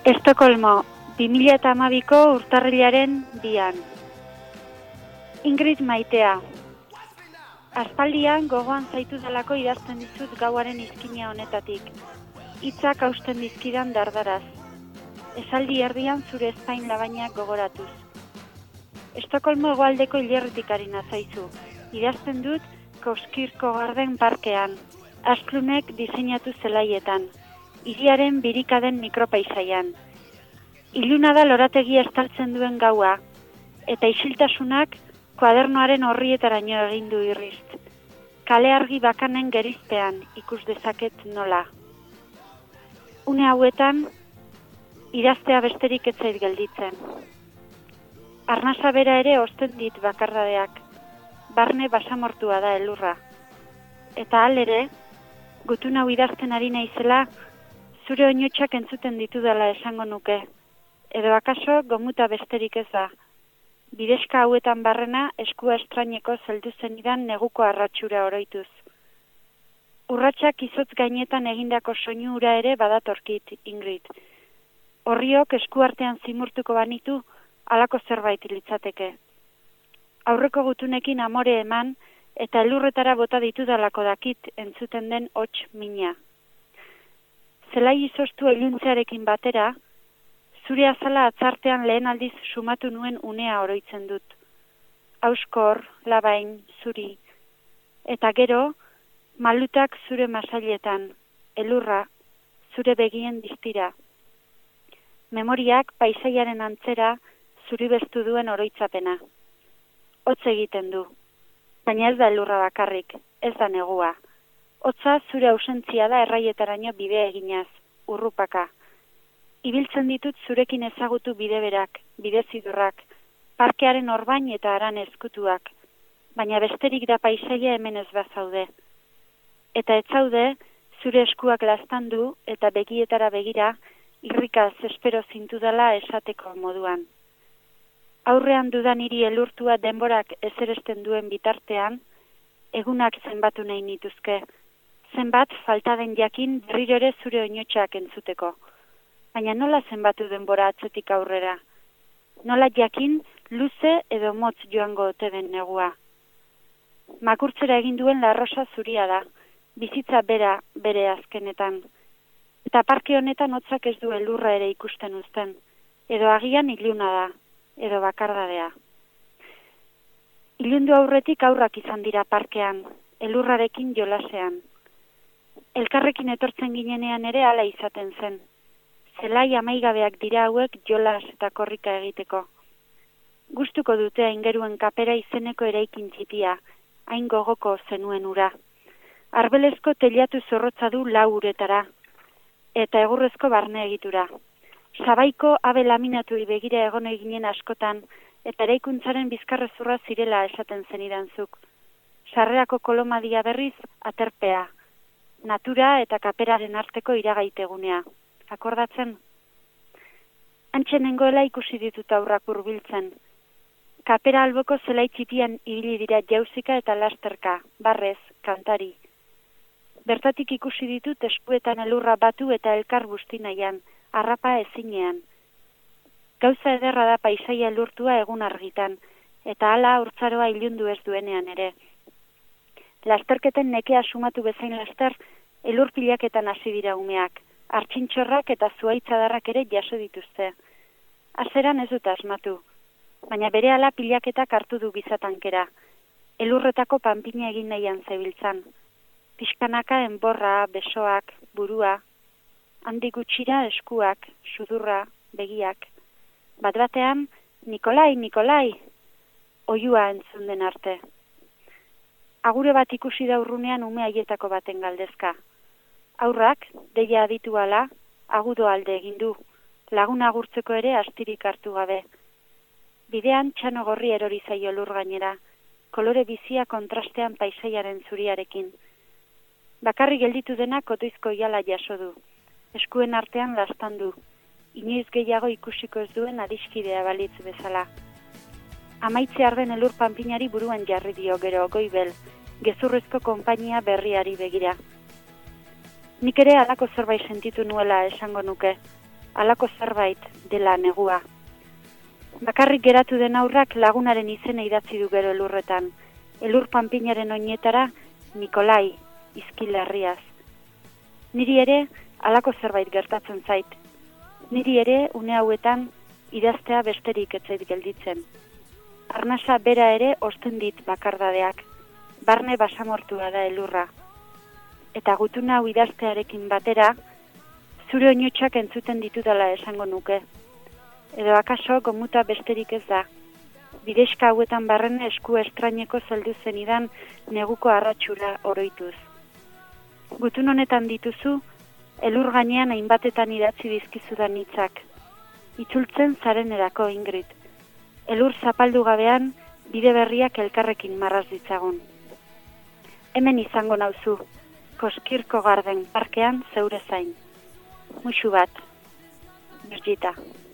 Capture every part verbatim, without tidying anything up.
Estokolmo, bi mila hamabiko urtarrilaren bian. Ingrid maitea. Aspaldian gogoan zaitu delako idazten dizut gauaren izkina honetatik. Hitzak hausten dizkidan dardaraz. Esaldi erdian zure ezpain labainak gogoratuz. Estokolmo hegoaldeko hilerritik ari nazaizu. Idazten dut Koskirko Garden parkean. Asklunek diseinatu zelaietan. Hiriaren birikaden mikropaisaian. Iluna da lorategi estaltzen duen gaua, eta isiltasunak kuadernoaren horrietaraino egin du irrizt. Kale argi bakanen gerizpean ikus dezaket nola. Une hauetan, idaztea besterik ez zait gelditzen. Arnasa bera ere osten dit bakardadeak, barne basamortua da elurra. Eta hal ere, gutun hau idazten ari naizela, zure oinotxak entzuten ditudala esango nuke, edo akaso gomuta besterik ez da. Bidezka hauetan barrena eskua estraineko zeldu zenidan neguko arratxura oroituz. Urratsak izotz gainetan egindako soinu ura ere badatorkit, Ingrid. Horriok eskuartean zimurtuko banitu, halako zerbait litzateke. Aurreko gutunekin amore eman, eta elurretara bota ditudalako dakit entzuten den hots mina. Zelai izoztu iluntzearekin batera, zure azala atzartean lehen aldiz sumatu nuen unea oroitzen dut. Auskor, labain, zuri. Eta gero, malutak zure masailetan, elurra, zure begien distira. Memoriak paisaiaren antzera zuri bestu duen oroitzapena. Hotz egiten du. Baina ez da elurra bakarrik, ez da negua. Hotza zure ausentzia da erraietaraino bide eginaz, urrupaka. Ibiltzen ditut zurekin ezagutu bide berak, bide zidurrak, parkearen orbain eta aran ezkutuak, baina besterik da paisaia hemen ez bazaude. Eta ez zaude, zure eskuak laztandu eta begietara begira, irrikaz espero zintudala esateko moduan. Aurrean dudan hiri elurtua denborak ezeresten duen bitartean, egunak zenbatu nahi nituzke. Zenbat falta den jakin berriro ere zure oinotxak entzuteko. Baina nola zenbatu denbora atzetik aurrera? Nola jakin luze edo motz joango ote den negua? Makurtzera egin duen larrosa zuria da, bizitza bera bere azkenetan. Eta parke honetan hotzak ez du elurra ere ikusten uzten. Edo agian iluna da, edo bakardadea. Ilundu aurretik aurrak izan dira parkean, elurrarekin jolasean. Elkarrekin etortzen ginenean ere hala izaten zen. Zelai amaigabeak dira hauek jolas eta korrika egiteko. Gustuko dute aingeruen kapera izeneko eraikin txitia, hain gogoko zenuen ura. Arbelezko telatu zorrotza du lau uretara, eta egurrezko barne egitura. Sabaiko abe laminatuei begira egon eginen askotan, eta eraikuntzaren bizkarrezurra zirela esaten zenidanzuk. Sarrerako kolomadia berriz aterpea. Natura eta kaperaren arteko iragaitegunea. Akordatzen? Antxe nengoela ikusi ditut aurrak hurbiltzen. Kapera alboko zelai txipian ibili dira jauzika eta lasterka, barrez, kantari. Bertatik ikusi ditut eskuetan elurra batu eta elkar busti nahian, harrapa ezinean. Gauza ederra da paisaia elurtua egun argitan, eta hala urtzaroa ilundu ez duenean ere. Lasterketen nekea sumatu bezain laster, elur pilaketan hasi dira umeak, artxintxorrak eta zuaitzadarrak ere jaso dituzte. Azeran ez dut asmatu, baina berehala pilaketak hartu du gizatankera, elurretako panpina egin nahian zebiltzan. Pixkanaka enborra, besoak, burua, handi gutxira eskuak, sudurra, begiak. Bat batean, Nikolai, Nikolai, oiua entzun den arte. Agure bat ikusi da urrunean ume haietako baten galdezka. Aurrak, deia aditu ala, agudo alde egin du, lagun agurtzeko ere astirik hartu gabe. Bidean txano gorri erori zaio lur gainera, kolore bizia kontrastean paisaiaren zuriarekin. Bakarri gelditu dena kotoizko iala jaso du, eskuen artean lastan du, inoiz gehiago ikusiko ez duen adiskidea balitz bezala. Amaitze arden elur panpinari buruan jarri dio gero goibel, gezurrezko konpainia berriari begira. Nik ere halako zerbait sentitu nuela esango nuke, halako zerbait dela negua. Bakarrik geratu den aurrak lagunaren izena idatzi du gero elurretan. Elur panpinaren oinetara Nikolai Izkilarriaz. Niri ere halako zerbait gertatzen zait. Niri ere une hauetan idaztea besterik ez zait gelditzen. Arnasa bera ere osten dit bakardadeak. Barne basamortua da elurra. Eta gutuna hau idaztearekin batera, zure oinotxak entzuten ditudala esango nuke. Edo akaso gomuta besterik ez da. Bidezka hauetan barrene esku estraineko zeldu zenidan neguko arratxura oroituz. Gutun honetan dituzu, elur gainean hainbatetan idatzi dizkizudan hitzak. Itzultzen zarenerako, Ingrid. Elur zapaldu gabean, bide berriak elkarrekin marraz ditzagun. Hemen izango nauzu, Koskirko Garden parkean zeure zain. Muxu bat, Birgita.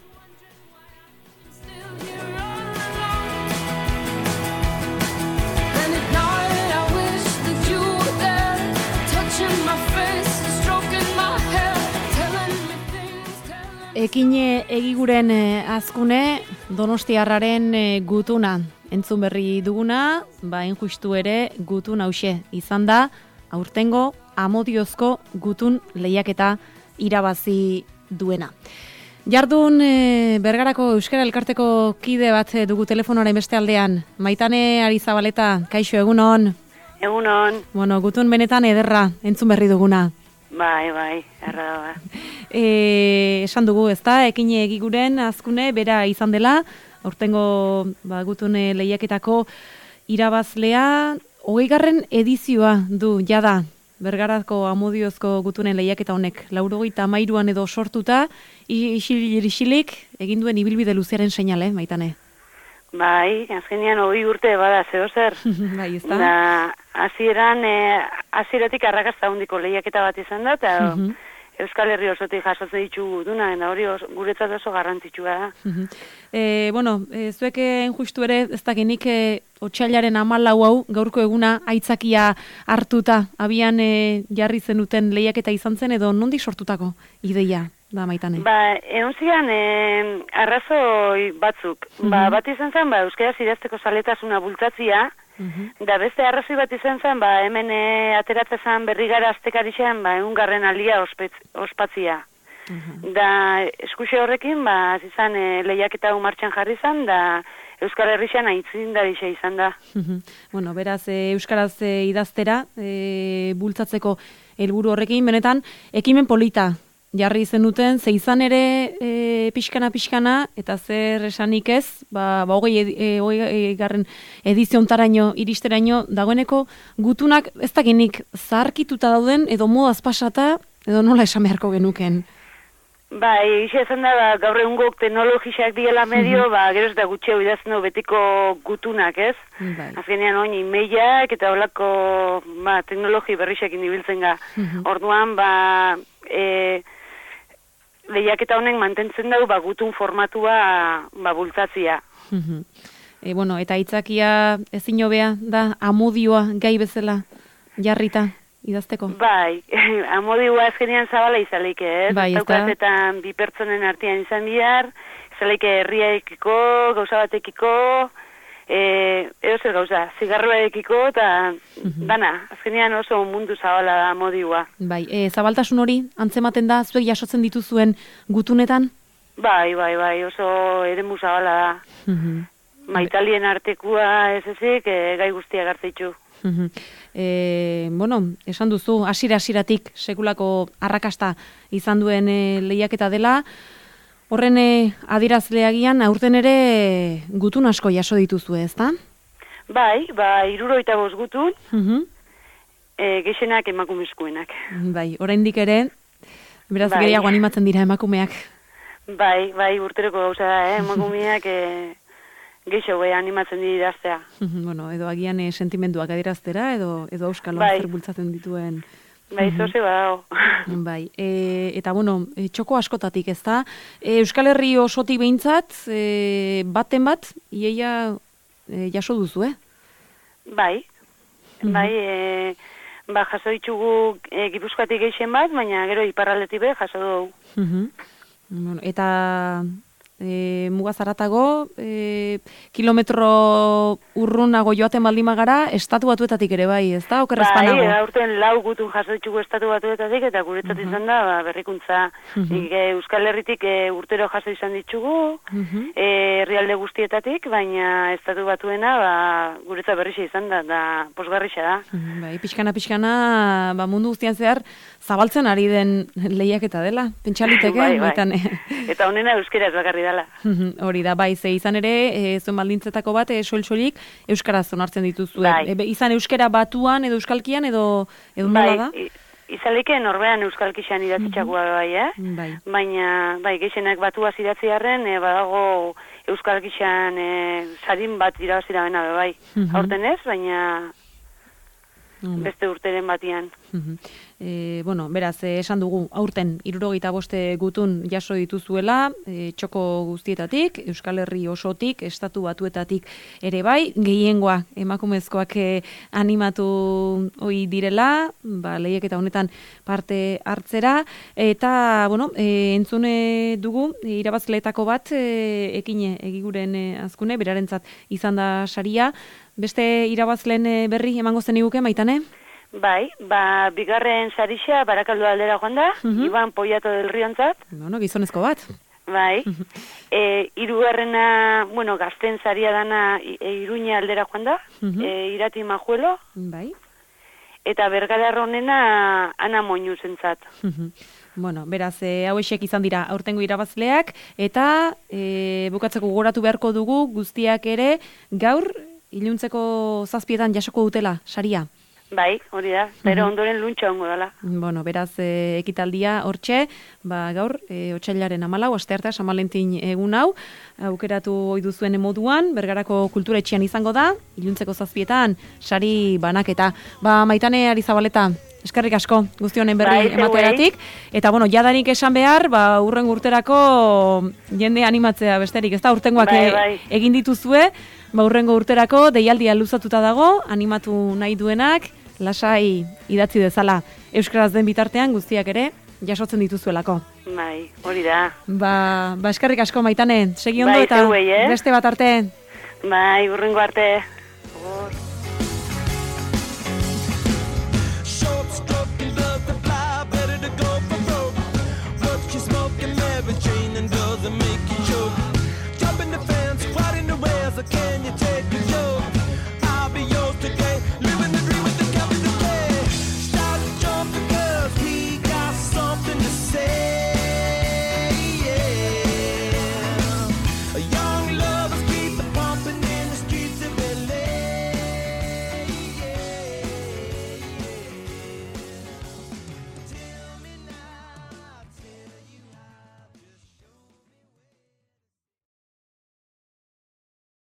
Ekine egiguren azkune Donostiarraren gutuna. Entzun berri duguna, ba injustu ere gutun hause izan da, aurtengo amodiozko gutun lehiaketa irabazi duena. Jardun e, Bergarako Euskara Elkarteko kide bat dugu telefonaren beste aldean. Maitane Arizabaleta, kaixo egunon? Egunon. Bueno, gutun benetan ederra, entzun berri duguna. Bai, bai, erra da. E, esan dugu, ezta, ekine egiguren azkune bera izan dela, aurtengo ba, gutun lehiaketako irabazlea, hogeigarren edizioa du jada Bergarako amodiozko gutunen lehiaketa honek, laurogeita hamairuan edo sortuta, isilik egin duen ibilbide luzearen seinale, Maitane. Bai, azkenean hogei urte bada zeo zer. Bai, ezta? Da, hasieran, e, hasieratik arrakasta handiko lehiaketa bat izan da, eta uh-huh. Euskal Herri osotik jasotzen ditugu duna, eta hori os, guretzat oso garrantzitsua da. Uh-huh. E, bueno, e, zuek enjustu ere, ez dakinik, e, otsailaren hamalau hau, gaurko eguna, aitzakia hartuta, abian e, jarri zenuten lehiaketa izan zen, edo nondik sortutako ideia? Da, Maitane. Ba, egon zian, e, arrazoi batzuk. Uh-huh. Ba, bat izan zen, ba, euskaraz idazteko zaletasuna bultzatzia, uh-huh. Da beste arrazoi bat izan zen, ba, hemen e, ateratzezan berri gara aztekarixean, ba, egungarren alia ospetz, ospatzia. Uh-huh. Da, eskuxe horrekin, ba, izan e, lehiaketa hau martxan jarri zen, da, Euskal Herrixan aitzindarixe izan da. Uh-huh. Bueno, beraz, e, euskaraz e, idaztera, e, bultzatzeko helburu horrekin, benetan, ekimen polita. Jarri zenuten, ze izan ere e, pixkana-pixkana, eta zer esanik ez, ba, ba hogei, e, hogei garren ediziontaraino, iristeraino, dagoeneko gutunak ez dakinik zaharkituta dauden, edo modaz pasata, edo nola esan beharko genuken. Ba, egixe esan da, ba, gaur egungok teknologiak diela medio, uh-huh. Ba, gero ez da gutxeo idazten du betiko gutunak, ez? Bai. Azkenean oin e-mailak eta holako ba, teknologi berrixekin ibiltzen ga. Uh-huh. Orduan, ba, e, lehiaketa honek mantentzen dugu ba, gutun formatua ba, bultzatzia. Uh-huh. E, bueno, eta aitzakia ezin hobea da amodioa gai bezala jarrita idazteko? Bai, amodioa azkenean zabala izalik, ez? Bai, ez da. Eta bi pertsonen artean izan bihar, izalik herriaekiko, gauza batekiko, e, edo zer gauza, zigarroaekiko, eta uh-huh. Dana, azkenean oso mundu zabala da amodioa. Bai, e, zabaltasun hori, antzematen da, zuek jasotzen dituzuen gutunetan? Bai, bai, bai, oso eremu zabala da. Uh-huh. Maitalien artekua ez ezik, e, gai guztiak hartzitzu. Uh-huh. E, bueno, esan duzu, asira-asiratik sekulako arrakasta izan duen e, lehiaketa dela, horren e, adierazleagian aurten ere gutun asko jaso dituzu, ezta? Bai, ba, hirurogeita bost gutun, uh-huh. e, gehienak emakumezkoenak. Bai, oraindik ere, beraz bai. Gehiago animatzen dira emakumeak. Bai, bai, urteroko gauza da, eh? Emakumeak e, gehiago eh, animatzen dira idaztea. Bueno, edo agian eh, sentimenduak adieraztera, edo, edo euskalo bai. Zer bultzatzen dituen. Bai, zoze badago. Bai, e, eta bueno, e, txoko askotatik, ez da? E, Euskal Herri osotik behintzat, e, baten bat, iaia e, jaso duzu, eh? Bai, uh-huh. Bai, e, ba, jaso ditugu e, Gipuzkoatik gehien bat, baina gero iparraldetik be jaso dugu. Uh-huh. Bueno, eta e, mugazaratago, e, kilometro urrunago joaten baldin bagara, estatu batuetatik ere bai, ez da? Okerrezpanago? Bai, aurten lau gutun jaso ditugu estatu batuetatik, eta guretzat uh -huh. izan da, ba, berrikuntza. Uh -huh. Nik, e, Euskal Herritik e, urtero jaso izan ditugu, uh -huh. e, herrialde guztietatik, baina estatu batuena, ba, guretzat berrixa izan da, da posgarrixa da. Uh -huh. Bai, pixkana-pixkana, ba, mundu guztian zehar, zabaltzen ari den lehiaketa dela, pentsaliteke, bai, bai. Maitan, Eta honena euskeraz bakarri dela. Hori da, bai, ze izan ere, e, zuen baldintzetako bat, e, soil-soilik, euskaraz onartzen dituzue. Bai. E, izan euskara batuan edo euskalkian edo, edo bai, nola da? Izaleke norbean euskalkixan idatzitxakua bai, eh? Bai. Baina, bai, gehienak batuaz idatziarren, e, badago euskalkixan e, sarin bat irabazira bena, bai. Aurten ez, baina beste urteren batian. E, bueno, beraz, eh, esan dugu, aurten hirurogeita boste gutun jaso dituzuela, e, txoko guztietatik, Euskal Herri osotik, estatu batuetatik ere bai, gehiengoa emakumezkoak e, animatu hoi direla, ba, lehiaketa honetan parte hartzera, eta, bueno, e, entzune dugu, e, irabazleetako bat, e, ekine egiguren e, azkune, berarentzat izan da saria, beste irabazleen berri emango zen iguke, Maitane? Bai, ba, bigarren sarixa Barakaldo aldera joan da, uh -huh. Iban Poiato del Riontzat. Bueno, gizonezko bat. Bai, e, irugarrena, bueno, gazten saria dana e, Iruña aldera joan da, uh -huh. e, Irati Majuelo. Bai. Eta Bergara Ronena Ana Moñu zentzat. Uh -huh. Bueno, beraz, e, hauexek izan dira aurtengo irabazleak, eta e, bukatzeko gogoratu beharko dugu guztiak ere gaur iluntzeko zazpietan jasoko dutela, saria. Bai, hori da, pero ondoren luntxa ongo dela. Bueno, beraz, e, ekitaldia hortxe, ba, gaur, e, otsailaren amalau, asteartea, San Valentin egun hau, aukeratu ohi duzuen moduan, Bergarako kultura etxean izango da, iluntzeko zazpietan, sari banaketa. Ba, Maitane Arizabaleta, eskerrik asko, guzti honen berri bai, emateagatik, eta, bueno, jadanik esan behar, ba, urren urterako jende animatzea besterik, ez da, urtengoak bai, bai. egin dituzue, ba, urrengo urterako, deialdia luzatuta dago, animatu nahi duenak, lasai idatzi dezala. Euskaraz den bitartean guztiak ere jasotzen dituzuelako. Bai, hori da. Ba, ba eskerrik asko Maitane, segi ondo bai, eta zeuei, eh? beste bat arte. Bai, urrengo arte. Hor.